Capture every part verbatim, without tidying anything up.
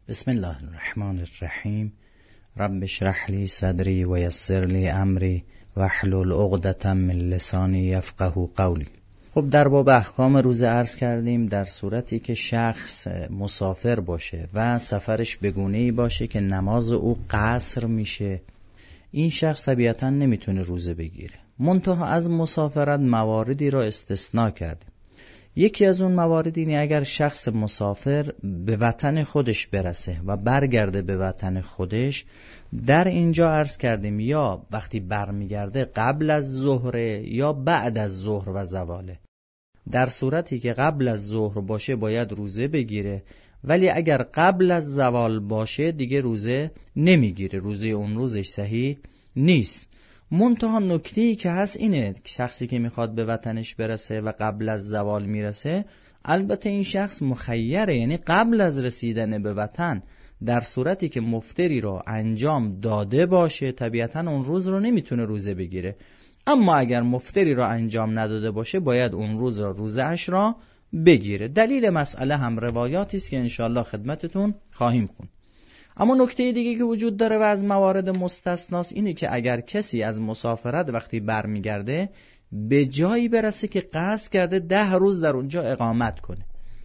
بسم الله الرحمن الرحیم. رب اشرح لی صدری و یسر لی امری واحلل عقدة من لسانی یفقهوا قولی. خب در باب احکام روزه عرض کردیم در صورتی که شخص مسافر باشه و سفرش به گونه‌ای باشه که نماز او قصر میشه، این شخص طبیعتاً نمیتونه روزه بگیره. منتها از مسافرت مواردی را استثناء کردیم. یکی از اون موارد اینه اگر شخص مسافر به وطن خودش برسه و برگرده به وطن خودش، در اینجا عرض کردیم یا وقتی برمیگرده قبل از ظهر یا بعد از ظهر و زواله. در صورتی که قبل از ظهر باشه باید روزه بگیره، ولی اگر قبل از زوال باشه دیگه روزه نمیگیره، روزه اون روزش صحیح نیست. منتها نکته‌ای که هست اینه، شخصی که میخواد به وطنش برسه و قبل از زوال میرسه، البته این شخص مخیره، یعنی قبل از رسیدن به وطن در صورتی که مفطری رو انجام داده باشه طبیعتاً اون روز رو نمیتونه روزه بگیره. اما اگر مفطری رو انجام نداده باشه باید اون روز را روزه اش را بگیره. دلیل مسئله هم روایاتی است که انشاءالله خدمتتون خواهیم خوند. اما نکته دیگه که وجود داره و از موارد مستثناست اینه که اگر کسی از مسافرت وقتی برمیگرده به جایی برسه که قصد کرده ده روز در اونجا اقامت کنه،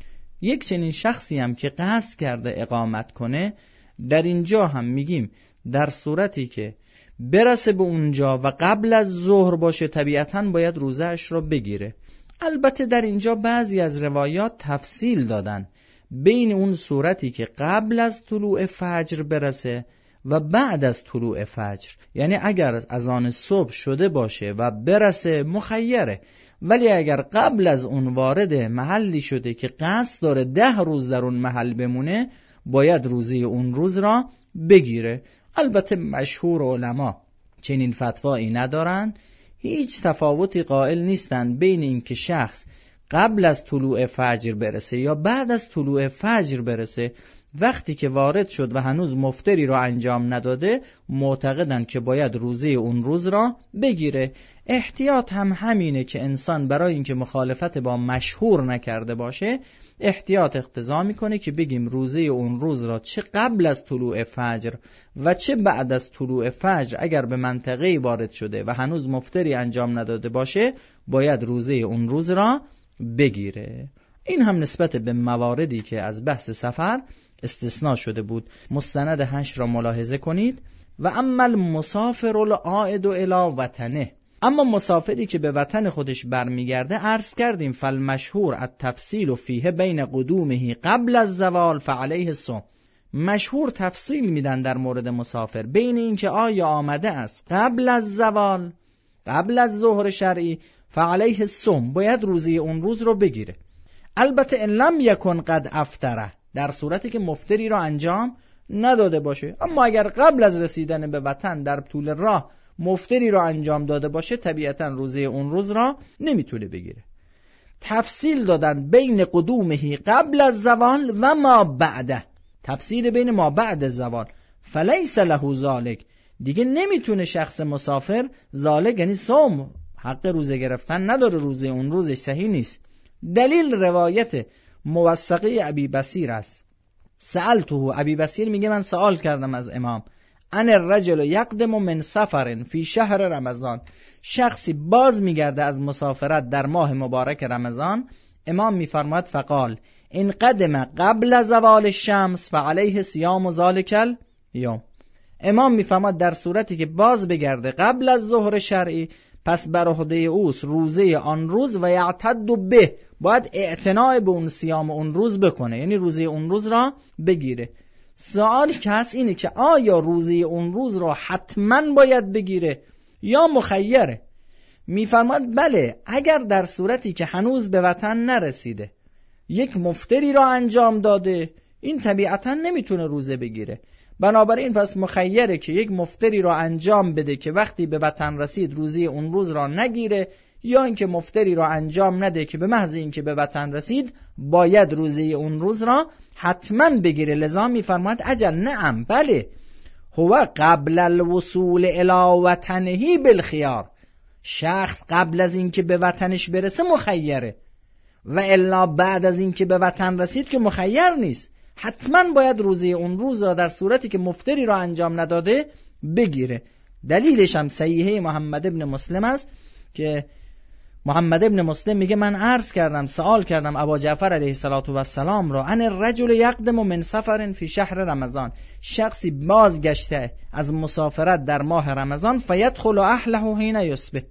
یک چنین شخصی هم که قصد کرده اقامت کنه، در اینجا هم میگیم در صورتی که برسه به اونجا و قبل از ظهر باشه طبیعتاً باید روزه‌اش رو بگیره. البته در اینجا بعضی از روایات تفصیل دادن بین اون صورتی که قبل از طلوع فجر برسه و بعد از طلوع فجر، یعنی اگر از آن صبح شده باشه و برسه مخیره، ولی اگر قبل از اون وارد محلی شده که قصد داره ده روز در اون محل بمونه باید روزه اون روز را بگیره. البته مشهور علما چنین فتوایی ندارن، هیچ تفاوتی قائل نیستن بین این که شخص قبل از طلوع فجر برسه یا بعد از طلوع فجر برسه، وقتی که وارد شد و هنوز مفطری را انجام نداده معتقدن که باید روزه اون روز را بگیره. احتیاط هم همینه که انسان برای اینکه مخالفت با مشهور نکرده باشه احتیاط اقتضا میکنه که بگیم روزه اون روز را چه قبل از طلوع فجر و چه بعد از طلوع فجر اگر به منطقه وارد شده و هنوز مفطری انجام نداده باشه باید روزه اون روز را بگیره. این هم نسبت به مواردی که از بحث سفر استثناء شده بود. مستند هشت را ملاحظه کنید. و اما المسافر العائد الی وطنه، اما مسافری که به وطن خودش برمیگرده عرض کردیم فالمشهور التفصیل فیه بین قدومه قبل از زوال فعلیه الصوم. مشهور تفصیل میدن در مورد مسافر بین این که آیا آمده است قبل از زوال قبل از ظهر شرعی فعلیه الصوم، باید روزی اون روز رو بگیره. البته ان لم یکن قد افطره، در صورتی که مفطری رو انجام نداده باشه. اما اگر قبل از رسیدن به وطن در طول راه مفطری رو انجام داده باشه طبیعتا روزه اون روز را نمیتونه بگیره. تفصیل دادن بین قدومه قبل از زوال و ما بعده، تفصیل بین ما بعد از زوال. فلیس له ذالک، دیگه نمیتونه شخص مسافر ذالک یعنی صوم حق روزه گرفتن نداره، روزه اون روزش صحیح نیست. دلیل روایت موثقه ابی بصیر است. سألته، ابی بصیر میگه من سوال کردم از امام، ان الرجل یقدم من سفر فی شهر رمضان، شخصی باز میگرده از مسافرت در ماه مبارک رمضان. امام میفرماد فقال ان قدم قبل زوال الشمس فعلیه صیام ذلک الیوم. امام میفرماد در صورتی که باز بگرده قبل از ظهر شرعی پس بر عهده اوست روزه آن روز و یعتد به، باید اعتناع به اون صیام اون روز بکنه، یعنی روزه اون روز را بگیره. سوالی که هست اینه که آیا روزه اون روز را حتما باید بگیره یا مخیره؟ میفرماد بله، اگر در صورتی که هنوز به وطن نرسیده یک مفطری را انجام داده این طبیعتا نمیتونه روزه بگیره، بنابراین پس مخیره که یک مفطری را انجام بده که وقتی به وطن رسید روزه اون روز را نگیره، یا اینکه مفطری را انجام نده که به محض اینکه به وطن رسید باید روزه اون روز را حتما بگیره. لذا میفرماید اجل نعم بله، هو قبل الوصول الی وطنه بالخیار، شخص قبل از اینکه به وطنش برسه مخیره، و الا بعد از اینکه به وطن رسید که مخیر نیست. حتما باید روزه اون روز را در صورتی که مفطری را انجام نداده بگیره. دلیلش هم صحیحه محمد ابن مسلم است که محمد ابن مسلم میگه من عرض کردم سوال کردم ابا جعفر علیه السلام را ان الرجل یقدم من سفر فی شهر رمضان، شخصی بازگشته از مسافرت در ماه رمضان فیدخل اهله حین یصبح،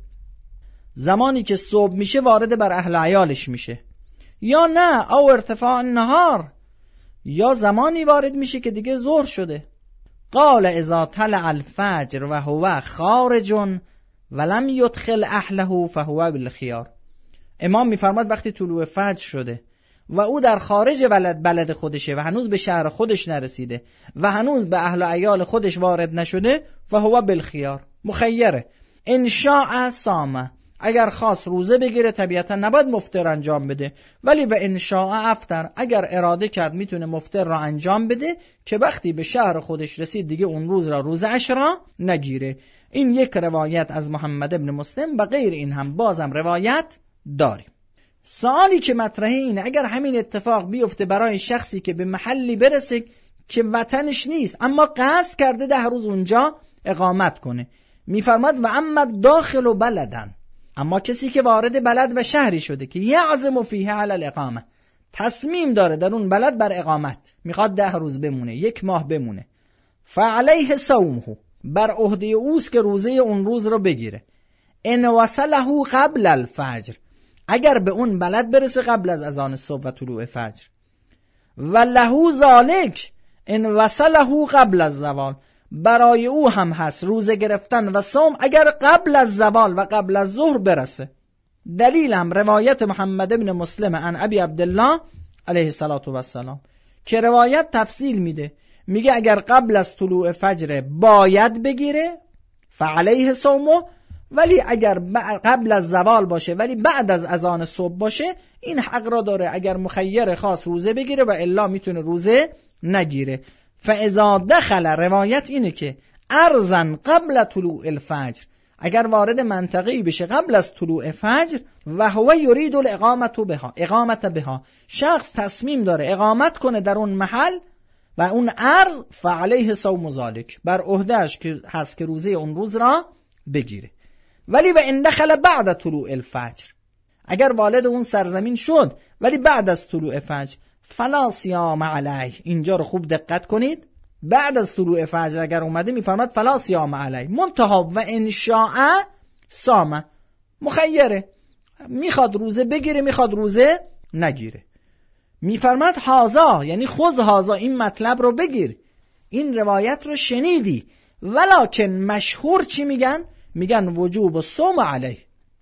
زمانی که صبح میشه وارد بر اهل عیالش میشه، یا نه او ارتفاع النهار، یا زمانی وارد میشه که دیگه ظهر شده. قال اذا طلع الفجر و هو خارج ولم يدخل اهله فهو بالخيار. امام میفرماد وقتی طلوع فجر شده و او در خارج بلد بلد خودشه و هنوز به شهر خودش نرسیده و هنوز به اهل و عیال خودش وارد نشده، فهو بالخيار، مخیره. ان شاء صام، اگر خواست روزه بگیره طبیعتا نباید مفطر انجام بده، ولی و ان شاء افطر، اگر اراده کرد میتونه مفطر را انجام بده که وقتی به شهر خودش رسید دیگه اون روز را روزه اش را نگیره. این یک روایت از محمد ابن مسلم و غیر این هم بازم روایت داریم. سوالی که مطرحه اینه اگر همین اتفاق بیفته برای شخصی که به محلی برسه که وطنش نیست اما قصد کرده ده روز اونجا اقامت کنه، میفرماد و اما داخل و بلدن، اما کسی که وارد بلد و شهری شده که یعزم فیه علی الاقامه، تصمیم داره در اون بلد بر اقامت، میخواد ده روز بمونه، یک ماه بمونه، فعلیه صومه، بر عهده اوست که روزه اون روز رو بگیره. ان وصله قبل الفجر، اگر به اون بلد برسه قبل از اذان صبح و طلوع فجر، و له ذالک ان وصله قبل الزوال، برای او هم هست روزه گرفتن و صوم اگر قبل از زوال و قبل از ظهر برسه. دلیل هم روایت محمد ابن مسلم عن ابی عبدالله علیه السلام که روایت تفصیل میده، میگه اگر قبل از طلوع فجر باید بگیره فعلیه صومه، ولی اگر قبل از زوال باشه ولی بعد از اذان صبح باشه این حق را داره اگر مخیر خاص روزه بگیره و الا میتونه روزه نگیره. فاذا دخل، روایت اینه که ارزن قبل طلوع الفجر، اگر وارد منطقه‌ای بشه قبل از طلوع فجر و هو یرید الاقامت بها، اقامت بها، شخص تصمیم داره اقامت کنه در اون محل و اون ارز، فعلیه صوم ذالک، بر عهدهش که هست که روزه اون روز را بگیره. ولی و ان دخل بعد طلوع الفجر، اگر وارد اون سرزمین شد ولی بعد از طلوع فجر، فلا صیام علیه، اینجا رو خوب دقت کنید، بعد از طلوع فجر اگر اومده میفرماد فلا صیام علیه، منتها و ان شاء صام، مخیره، میخواد روزه بگیره میخواد روزه نگیره. میفرماد هازا، یعنی خذ هازا، این مطلب رو بگیر، این روایت رو شنیدی، ولکن مشهور چی میگن؟ میگن وجوب الصوم علیه،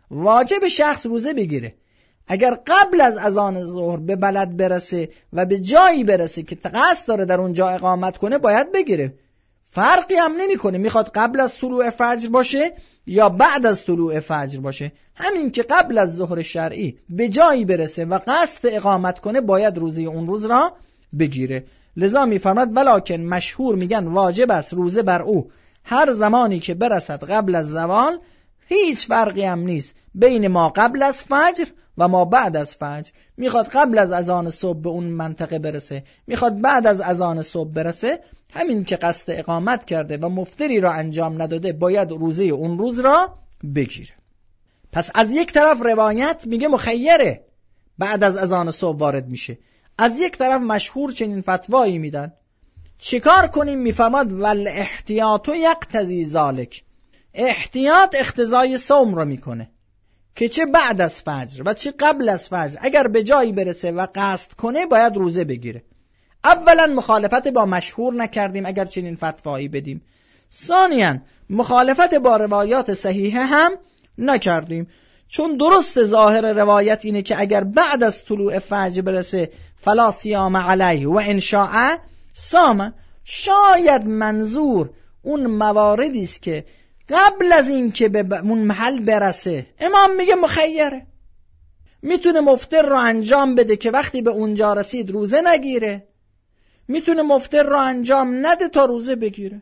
واجب شخص روزه بگیره. اگر قبل از اذان ظهر به بلد برسه و به جایی برسه که قصد داره در اونجا اقامت کنه باید بگیره، فرقی هم نمیکنه میخواد قبل از طلوع فجر باشه یا بعد از طلوع فجر باشه، همین که قبل از ظهر شرعی به جایی برسه و قصد اقامت کنه باید روزه اون روز را بگیره. لذا میفرماد ولکن مشهور میگن واجب است روزه بر او هر زمانی که برسد قبل از زوال، هیچ فرقی هم نیست بین ما قبل از فجر و ما بعد از فجر، میخواد قبل از اذان صبح به اون منطقه برسه میخواد بعد از اذان صبح برسه، همین که قصد اقامت کرده و مفطری را انجام نداده باید روزه اون روز را بگیره. پس از یک طرف روایت میگه مخیره بعد از اذان صبح وارد میشه، از یک طرف مشهور چنین فتوایی میدن. چیکار کنیم؟ میفرماد ول احتیاط یقتضی ذالک، احتیاط اقتضای صوم رو میکنه که چه بعد از فجر و چه قبل از فجر اگر به جایی برسه و قصد کنه باید روزه بگیره. اولا مخالفت با مشهور نکردیم اگر چنین فتوایی بدیم، ثانیاً مخالفت با روایات صحیحه هم نکردیم، چون درست ظاهر روایت اینه که اگر بعد از طلوع فجر برسه فلا صیام علیه و ان شاء صام، شاید منظور اون مواردی است که قبل از این که به اون محل برسه امام میگه مخیره، میتونه مفطر رو انجام بده که وقتی به اونجا رسید روزه نگیره، میتونه مفطر رو انجام نده تا روزه بگیره،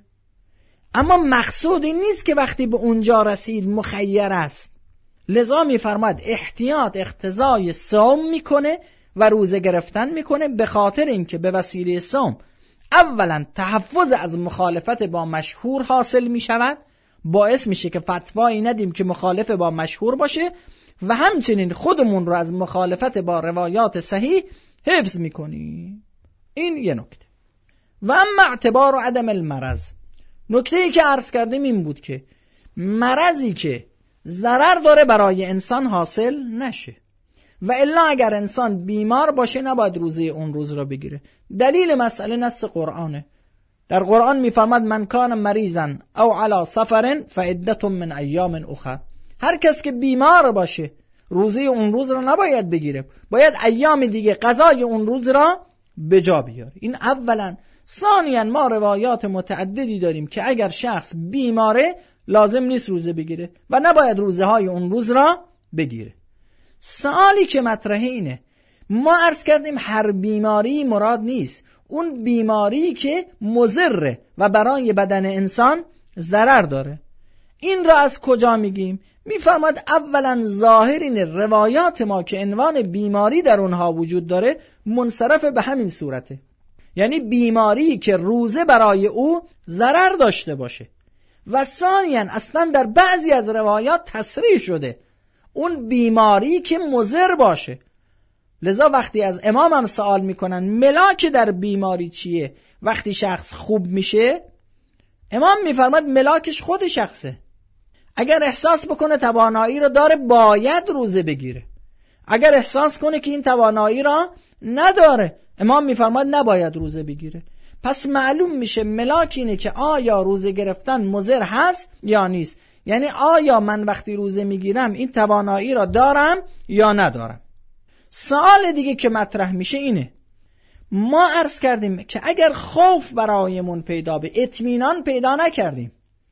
اما مقصود این نیست که وقتی به اونجا رسید مخیر است. لذا میفرماد احتیاط اقتضای صوم میکنه و روزه گرفتن میکنه، به خاطر اینکه به وسیله صوم اولا تحفظ از مخالفت با مشهور حاصل میشود، باعث میشه که فتوایی ندیم که مخالف با مشهور باشه و همچنین خودمون رو از مخالفت با روایات صحیح حفظ میکنیم. این یه نکته. و اما اعتبار و عدم المرض، نکته‌ای که عرض کردیم این بود که مرضی که ضرر داره برای انسان حاصل نشه، و الا اگر انسان بیمار باشه نباید روزه اون روز را بگیره. دلیل مسئله نص قرآنه. در قرآن میفرماد من کان مریضا او علی سفر فعدة من ایام اخر. هر کس که بیمار باشه روزه اون روز را نباید بگیره، باید ایام دیگه قضای اون روز را به جا بیاره. این اولا. ثانیاً ما روایات متعددی داریم که اگر شخص بیماره لازم نیست روزه بگیره و نباید روزه های اون روز را بگیره. سوالی که مطرحه اینه، ما عرض کردیم هر بیماری مراد نیست، اون بیماری که مضره و برای بدن انسان ضرر داره. این را از کجا میگیم؟ میفرماد اولا ظاهرین روایات ما که عنوان بیماری در اونها وجود داره منصرف به همین صورته، یعنی بیماری که روزه برای او ضرر داشته باشه. و ثانیاً اصلا در بعضی از روایات تصریح شده اون بیماری که مضر باشه. لذا وقتی از امام هم سوال میکنن ملاک در بیماری چیه، وقتی شخص خوب میشه امام میفرماد ملاکش خود شخصه. اگر احساس بکنه توانایی رو داره باید روزه بگیره، اگر احساس کنه که این توانایی را نداره امام میفرماد نباید روزه بگیره. پس معلوم میشه ملاک اینه که آیا روزه گرفتن مضر هست یا نیست، یعنی آیا من وقتی روزه میگیرم این توانایی را دارم یا ندارم. سوال دیگه که مطرح میشه اینه، ما عرض کردیم که اگر خوف برایمون پیدا به اطمینان پیدا نکردیم،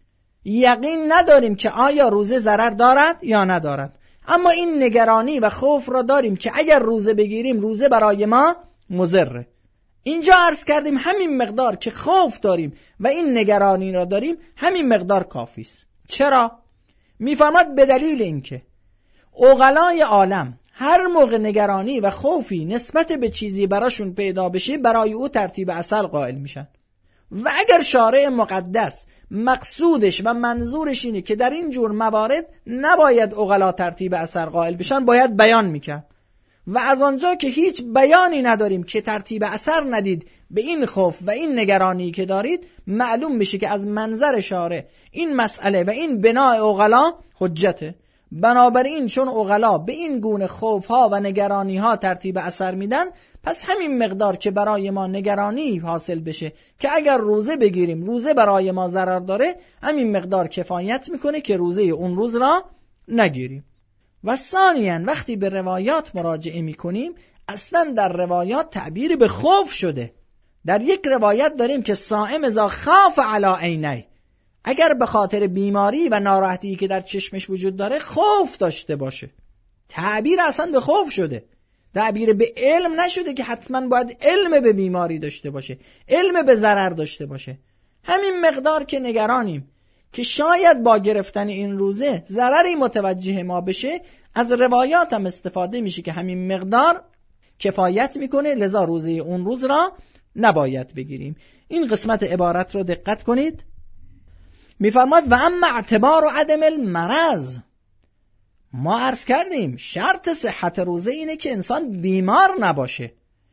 یقین نداریم که آیا روزه ضرر دارد یا ندارد، اما این نگرانی و خوف را داریم که اگر روزه بگیریم روزه برای ما مضره، اینجا عرض کردیم همین مقدار که خوف داریم و این نگرانی را داریم همین مقدار کافی است. چرا؟ میفرماد به دلیل اینکه عقلای عالم هر موقع نگرانی و خوفی نسبت به چیزی براشون پیدا بشه برای او ترتیب اثر قائل میشن، و اگر شارع مقدس مقصودش و منظورش اینه که در این جور موارد نباید عقلا ترتیب اثر قائل بشن باید بیان میکرد، و از آنجا که هیچ بیانی نداریم که ترتیب اثر ندید به این خوف و این نگرانی که دارید، معلوم میشه که از منظر شارع این مسئله و این بنای عقلا حجته. بنابراین چون عقلا به این گونه خوفها و نگرانیها ترتیب اثر میدن، پس همین مقدار که برای ما نگرانی حاصل بشه که اگر روزه بگیریم روزه برای ما ضرر داره، همین مقدار کفایت میکنه که روزه اون روز را نگیریم. و ثانیاً وقتی به روایات مراجعه میکنیم اصلا در روایات تعبیر به خوف شده. در یک روایت داریم که صائم اذا خاف علی عینیه، اگر به خاطر بیماری و ناراحتی که در چشمش وجود داره خوف داشته باشه، تعبیر اصلا به خوف شده، تعبیر به علم نشده که حتما باید علم به بیماری داشته باشه، علم به ضرر داشته باشه. همین مقدار که نگرانیم که شاید با گرفتن این روزه ضرری متوجه ما بشه، از روایات هم استفاده میشه که همین مقدار کفایت میکنه، لذا روزه اون روز را نباید بگیریم. این قسمت عبارت رو دقت کنید. میفرماد و اما اعتبار و عدم المرض، ما عرض کردیم شرط صحت روزه اینه که انسان بیمار نباشه.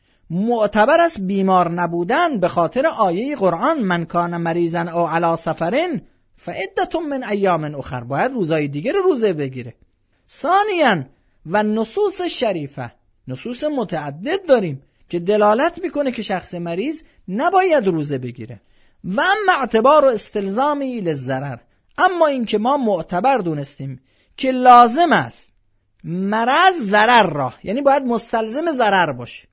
معتبر است بیمار نبودن به خاطر آیه قرآن من کان مریضا او علی سفرین فعدة من ایام اخر، باید روزای دیگر روزه بگیره. ثانیاً و نصوص شریفه، نصوص متعدد داریم که دلالت میکنه که شخص مریض نباید روزه بگیره. و اما اعتبار و استلزامی للضرر، اما این که ما معتبر دونستیم که لازم است مرض ضرر را، یعنی باید مستلزم ضرر باشه.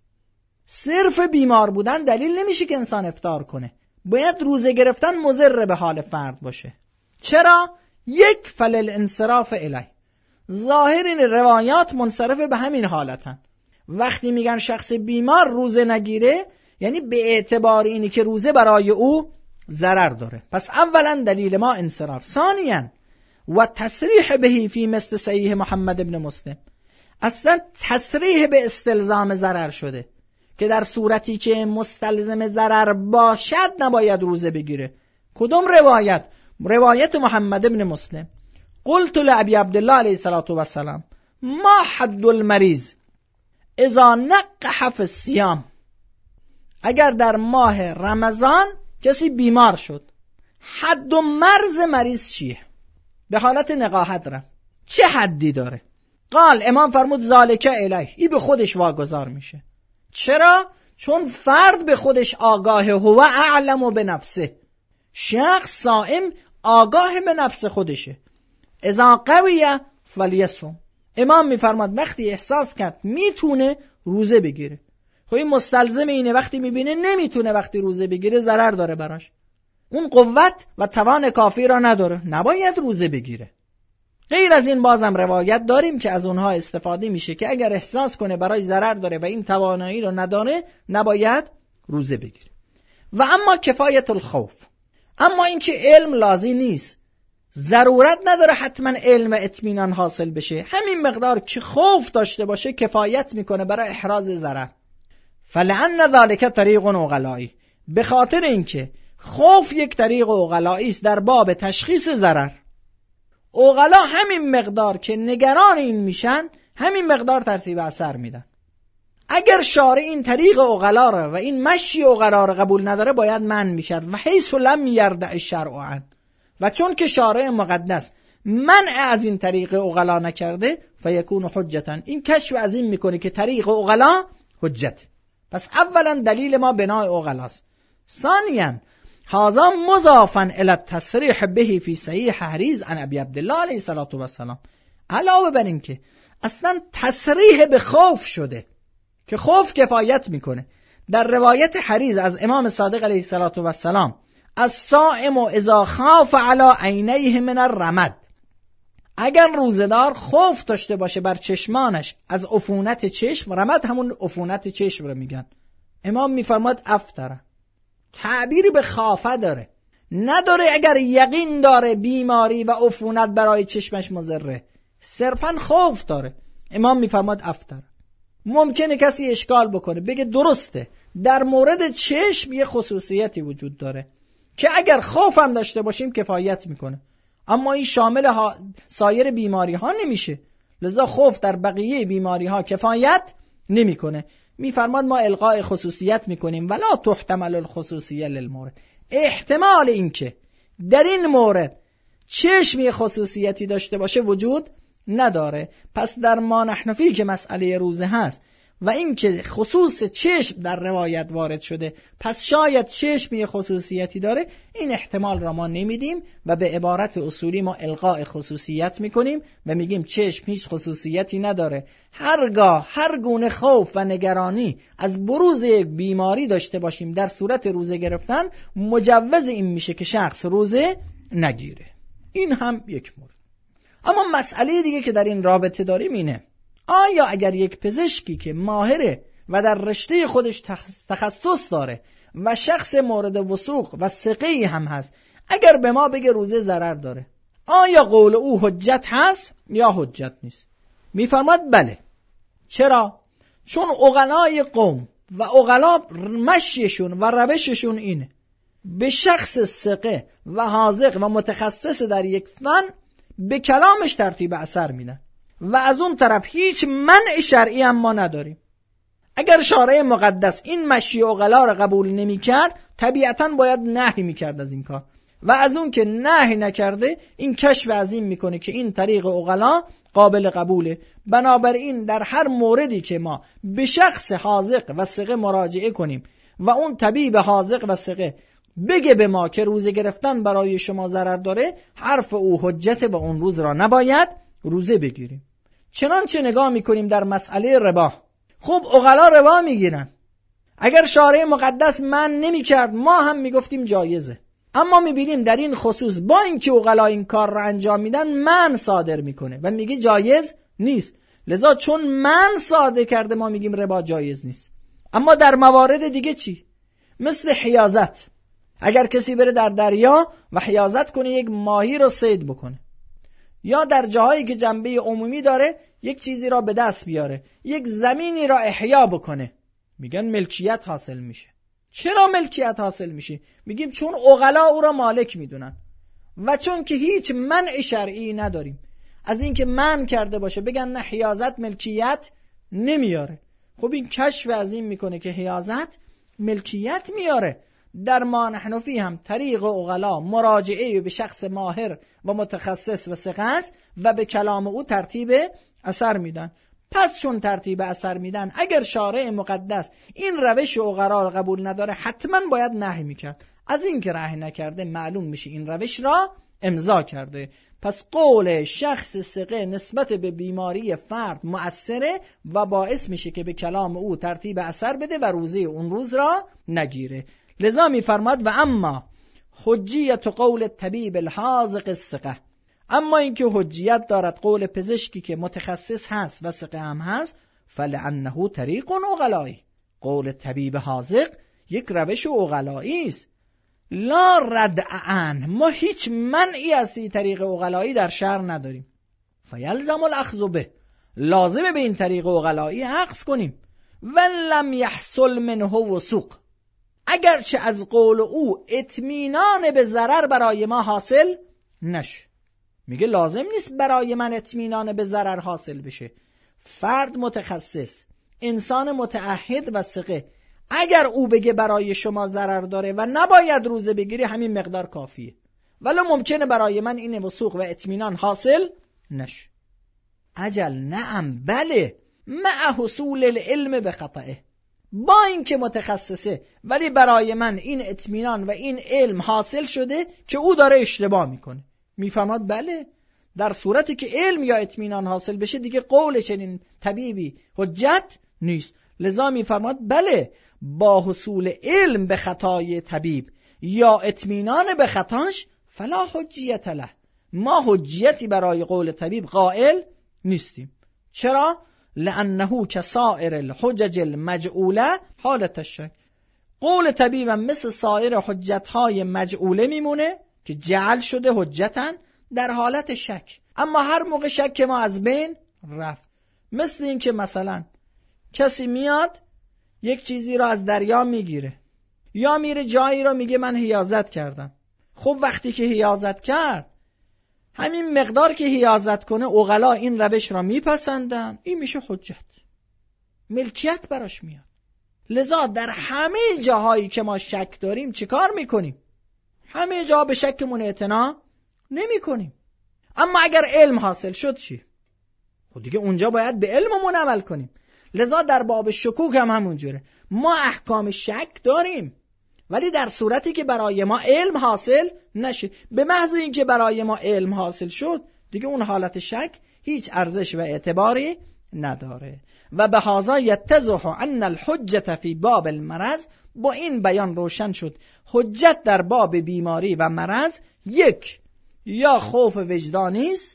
صرف بیمار بودن دلیل نمیشه که انسان افطار کنه، باید روزه گرفتن مضر به حال فرد باشه. چرا؟ یک فلل انصراف الی، ظاهرین روایات منصرف به همین حالتن. وقتی میگن شخص بیمار روزه نگیره یعنی به اعتبار اینی که روزه برای او ضرر داره. پس اولا دلیل ما انصراف. ثانیاً و تصریح بهی فی مثل صحیح محمد ابن مسلم، اصلا تصریح به استلزام ضرر شده که در صورتی که مستلزم ضرر باشد نباید روزه بگیره. کدوم روایت؟ روایت محمد ابن مسلم. قلت لابی عبدالله علیه الصلاة و السلام ما حد المریض اذا نقح فی الصیام. اگر در ماه رمضان کسی بیمار شد، حد و مرز مریض چیه؟ به حالت نقاحت رفت، چه حدی داره؟ قال امام فرمود ذالک الیه، این به خودش واگذار میشه. چرا؟ چون فرد به خودش آگاهه، هو اعلم به نفسه، شخص صائم آگاه به نفس خودشه. اذا قویه فلیصم، امام میفرماد وقتی احساس کرد میتونه روزه بگیره. خب این مستلزم اینه وقتی میبینه نمیتونه وقتی روزه بگیره ضرر داره براش، اون قوت و توان کافی را نداره، نباید روزه بگیره. غیر از این بازم روایت داریم که از اونها استفاده میشه که اگر احساس کنه برای ضرر داره و این توانایی رو نداره نباید روزه بگیره. و اما کفایت الخوف، اما این که علم لازم نیست، ضرورت نداره حتما علم و اطمینان حاصل بشه، همین مقدار که خوف داشته باشه کفایت میکنه برای احراز ضرر. فلعن ذالک طریق عقلائی، به خاطر اینکه خوف یک طریق عقلائی است در باب تشخیص ضرر. عقلا همین مقدار که نگران این میشن همین مقدار ترتیب اثر میدن. اگر شارع این طریق عقلا را و این مشی عقلا را قبول نداره باید منع میکرد. و حیث لم یردع الشرع عنه، و چون که شارع مقدس منع از این طریق عقلا نکرده فیکون حجتا، این کشف از این میکنه که طریق عقلا حجت. پس اولا دلیل ما بنای عقلاست. ثانیا هذا مضافا الی التصریح به فی صحیح حریز عن ابی عبدالله علیه الصلاة و السلام، علاوه بر این که اصلا تصریح به خوف شده که خوف کفایت میکنه. در روایت حریز از امام صادق علیه الصلاة و السلام الصائم اذا خاف علی عینیه من الرمد، اگر روزدار خوف داشته باشه بر چشمانش از عفونت چشم، رمد همون عفونت چشم رو میگن، امام میفرماد افطره. تعبیری به خافه داره، نداره اگر یقین داره بیماری و عفونت برای چشمش مضره، صرفا خوف داره، امام میفرماد افطره. ممکنه کسی اشکال بکنه بگه درسته در مورد چشم یه خصوصیتی وجود داره که اگر خوف هم داشته باشیم کفایت میکنه، اما این شامل ها سایر بیماری ها نمیشه، لذا خوف در بقیه بیماری ها کفایت نمیکنه. میفرماد ما القاء خصوصیت میکنیم ولا تحتمل الخصوصیه للمورد، احتمال این که در این مورد چشمی خصوصیتی داشته باشه وجود نداره. پس در ما نحنفی که مسئله روزه هست و این که خصوص چشم در روایت وارد شده، پس شاید چشمی خصوصیتی داره، این احتمال را ما نمیدیم و به عبارت اصولی ما القاء خصوصیت میکنیم و میگیم چشم هیچ خصوصیتی نداره. هرگاه هر گونه خوف و نگرانی از بروز یک بیماری داشته باشیم در صورت روزه گرفتن، مجوز این میشه که شخص روزه نگیره. این هم یک مورد. اما مسئله دیگه که در این رابطه داریم اینه، آیا اگر یک پزشکی که ماهره و در رشته خودش تخصص داره و شخص مورد وثوق و ثقه‌ای هم هست، اگر به ما بگه روزه ضرر داره، آیا قول او حجت هست یا حجت نیست؟ میفرماد بله. چرا؟ چون عقلای قوم و عقلا مشیشون و روششون اینه، به شخص ثقه و حاذق و متخصص در یک فن به کلامش ترتیب اثر میدن و از اون طرف هیچ منع شرعی هم ما نداریم. اگر شارع مقدس این مشی عقلا را قبول نمی کرد طبیعتاً باید نهی می کرد از این کار، و از اون که نهی نکرده این کشف از این میکنه که این طریق عقلا قابل قبوله. بنابراین در هر موردی که ما به شخص حاذق و ثقه مراجعه کنیم و اون طبیب حاذق و ثقه بگه به ما که روزه گرفتن برای شما ضرر داره، حرف او حجت و اون روز را نباید روزه بگیریم. چنانچه نگاه میکنیم در مسئله ربا، خب عقلا ربا میگیرن، اگر شارع مقدس من نمیکرد ما هم میگفتیم جایزه، اما میبینیم در این خصوص با اینکه عقلا این کار را انجام میدن من صادر میکنه و میگه جایز نیست، لذا چون من صادر کرده ما میگیم ربا جایز نیست. اما در موارد دیگه چی؟ مثل حیازت، اگر کسی بره در دریا و حیازت کنه یک ماهی رو صید بکنه، یا در جاهایی که جنبه عمومی داره یک چیزی را به دست بیاره، یک زمینی را احیا بکنه، میگن ملکیت حاصل میشه. چرا ملکیت حاصل میشه؟ میگیم چون عقلا او را مالک میدونن و چون که هیچ منع شرعی نداریم از این که منع کرده باشه بگن نه حیازت ملکیت نمیاره. خب این کشف از این میکنه که حیازت ملکیت میاره. در ما نحن فی هم طریق عقلا مراجعه به شخص ماهر و متخصص و ثقه است و به کلام او ترتیب اثر میدن. پس چون ترتیب اثر میدن، اگر شارع مقدس این روش عقلا را قبول نداره حتما باید نهی میکرد. از این که نهی نکرده معلوم میشه این روش را امضا کرده. پس قول شخص ثقه نسبت به بیماری فرد مؤثره و باعث میشه که به کلام او ترتیب اثر بده و روزه اون روز را نگیره. لذا میفرماد و اما حجیت قول طبیب الحاذق الثقه، اما اینکه حجیت دارد قول پزشکی که متخصص هست و ثقه هم هست، فلعنه طریق عقلایی، قول طبیب حاذق یک روش عقلایی است. لا ردعن، ما هیچ منعی از این طریق عقلایی در شرع نداریم. فیلزم الاخذ به، لازمه به این طریق عقلایی اخذ کنیم. ولم یحصل منه وثوق، اگرچه از قول او اطمینان به ضرر برای ما حاصل نشه. میگه لازم نیست برای من اطمینان به ضرر حاصل بشه. فرد متخصص، انسان متعهد و ثقه، اگر او بگه برای شما ضرر داره و نباید روزه بگیری، همین مقدار کافیه. ولی ممکنه برای من این وثوق و اطمینان حاصل نشه. اجل نعم، بله، مع حصول العلم به خطئه، با اینکه متخصصه ولی برای من این اطمینان و این علم حاصل شده که او داره اشتباه میکنه. میفهمد؟ بله، در صورتی که علم یا اطمینان حاصل بشه دیگه قول چنین طبیبی حجت نیست. لذا میفرماد بله، با حصول علم به خطای طبیب یا اطمینان به خطاش فلا حجیت له، ما حجیتی برای قول طبیب قائل نیستیم. چرا؟ لانه کسائر الحجج المجعوله حالت الشک، قول طبیبم مثل سایر حجتهای مجعوله میمونه که جعل شده حجتن در حالت شک. اما هر موقع شک ما از بین رفت، مثل این که مثلا کسی میاد یک چیزی را از دریا میگیره یا میره جایی را میگه من حیازت کردم. خب وقتی که حیازت کرد، همین مقدار که حیازت کنه عقلا این روش را میپسندن، این میشه حجت، ملکیت براش میاد. لذا در همه جاهایی که ما شک داریم چیکار میکنیم؟ همه جا به شکمون اعتنا نمی کنیم. اما اگر علم حاصل شد چی؟ خود دیگه اونجا باید به علممون عمل کنیم. لذا در باب شکوک هم همونجوره، ما احکام شک داریم ولی در صورتی که برای ما علم حاصل نشه. به محض اینکه برای ما علم حاصل شد دیگه اون حالت شک هیچ ارزش و اعتباری نداره. و به هذا یتضح ان الحجة فی باب المرض، با این بیان روشن شد حجت در باب بیماری و مرض یک، یا خوف وجدانی است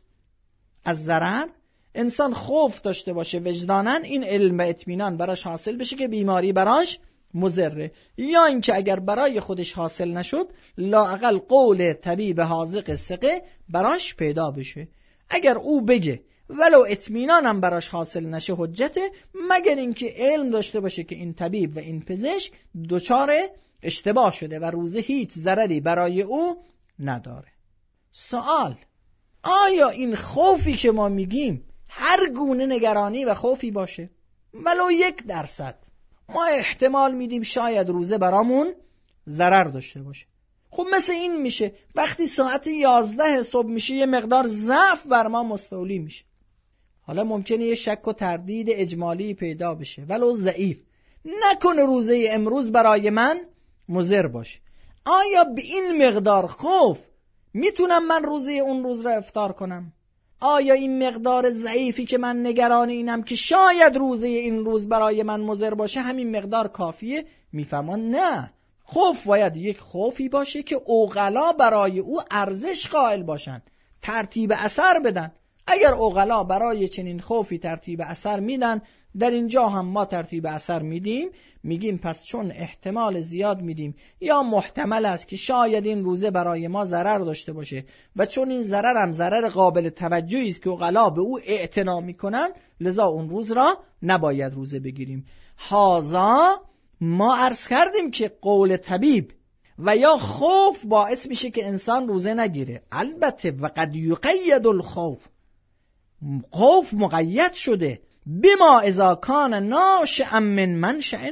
از ضرر، انسان خوف داشته باشه وجدانن این علم و اطمینان براش حاصل بشه که بیماری براش مضره، یا اینکه اگر برای خودش حاصل نشد لااقل قول طبیب حاذق ثقه براش پیدا بشه. اگر او بگه ولو اطمینانم براش حاصل نشه حجته، مگر اینکه علم داشته باشه که این طبیب و این پزشک دچار اشتباه شده و روزه هیچ ضرری برای او نداره. سوال، آیا این خوفی که ما میگیم هر گونه نگرانی و خوفی باشه ولو یک درصد ما احتمال میدیم شاید روزه برامون ضرر داشته باشه؟ خب مثل این میشه وقتی ساعت یازده صبح میشه یه مقدار ضعف بر ما مستولی میشه، حالا ممکنه یه شک و تردید اجمالی پیدا بشه ولو ضعیف، نکنه روزه امروز برای من مضر باشه. آیا به این مقدار خوف میتونم من روزه اون روز را افطار کنم؟ آیا این مقدار ضعیفی که من نگران اینم که شاید روزه این روز برای من مضر باشه همین مقدار کافیه؟ میفهمان نه، خوف باید یک خوفی باشه که عقلا برای او ارزش قائل باشن، ترتیب اثر بدن. اگر عقلا برای چنین خوفی ترتیب اثر میدن در اینجا هم ما ترتیب اثر میدیم، میگیم پس چون احتمال زیاد میدیم یا محتمل است که شاید این روزه برای ما ضرر داشته باشه و چون این ضرر هم ضرر قابل توجهی است که عقلا به او اعتنا میکنن، لذا اون روز را نباید روزه بگیریم. هازا ما عرض کردیم که قول طبیب و یا خوف باعث میشه که انسان روزه نگیره. البته و قد یقید الخوف، خوف مقید شده بما اذا کان ناشئا من منشأ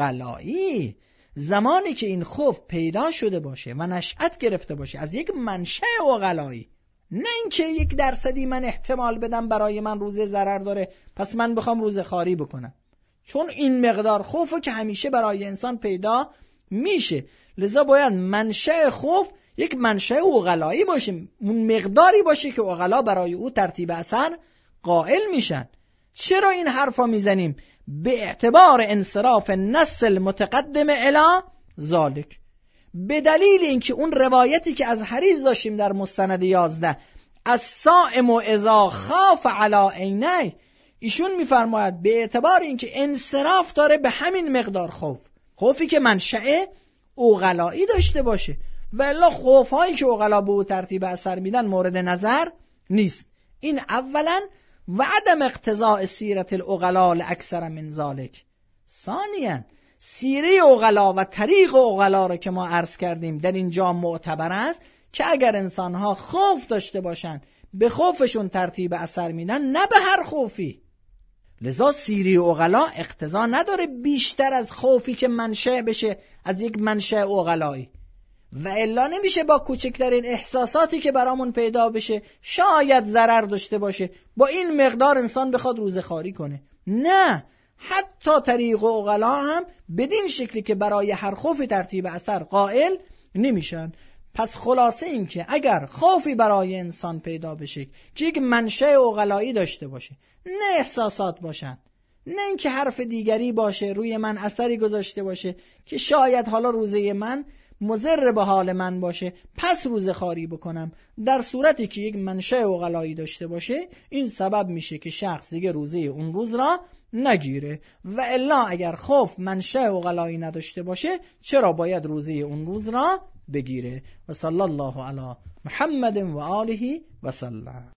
عقلایی، زمانی که این خوف پیدا شده باشه و نشأت گرفته باشه از یک منشأ عقلایی، نه اینکه یک درصدی من احتمال بدم برای من روزه ضرر داره پس من بخوام روزه خواری بکنم، چون این مقدار خوفو که همیشه برای انسان پیدا میشه. لذا باید منشأ خوف یک منشأ عقلایی باشه، اون مقداری باشه که عقلا برای او ترتیب اثر قائل میشن. چرا این حرفا میزنیم؟ به اعتبار انصراف النص المتقدم الی ذالک، به دلیل اینکه اون روایتی که از حریز داشتیم در مستند یازده از صائم و اذا خاف علی عینی، ایشون میفرماید به اعتبار اینکه انصراف داره به همین مقدار خوف، خوفی که منشأ عقلایی داشته باشه، و الا خوفایی که عقلا به او ترتیب اثر میدن مورد نظر نیست. این اولا و عدم اقتضاء سیرت العقلاء اکثر من ذالک. ثانیاً سیره عقلا و طریق عقلا را که ما عرض کردیم در اینجا معتبر است که اگر انسانها خوف داشته باشند به خوفشون ترتیب اثر میدن، نه به هر خوفی. لذا سیره عقلا اقتضا نداره بیشتر از خوفی که منشأ بشه از یک منشأ عقلایی، و الا نمیشه با کوچکترین احساساتی که برامون پیدا بشه شاید ضرر داشته باشه با این مقدار انسان بخواد روزه خواری کنه. نه، حتی طریق عقلا هم بدین شکلی که برای هر خوفی ترتیب اثر قائل نمیشن. پس خلاصه این که اگر خوفی برای انسان پیدا بشه که یک منشأ عقلایی داشته باشه، نه احساسات باشن، نه اینکه حرف دیگری باشه روی من اثری گذاشته باشه که شاید حالا روزه من مضر به حال من باشه پس روزه خواری بکنم، در صورتی که یک منشأ عقلایی داشته باشه این سبب میشه که شخص دیگه روزه اون روز را نگیره. و الا اگر خوف منشأ عقلایی نداشته باشه چرا باید روزه اون روز را بگیره؟ و صلی الله علی محمد و آله و سلم.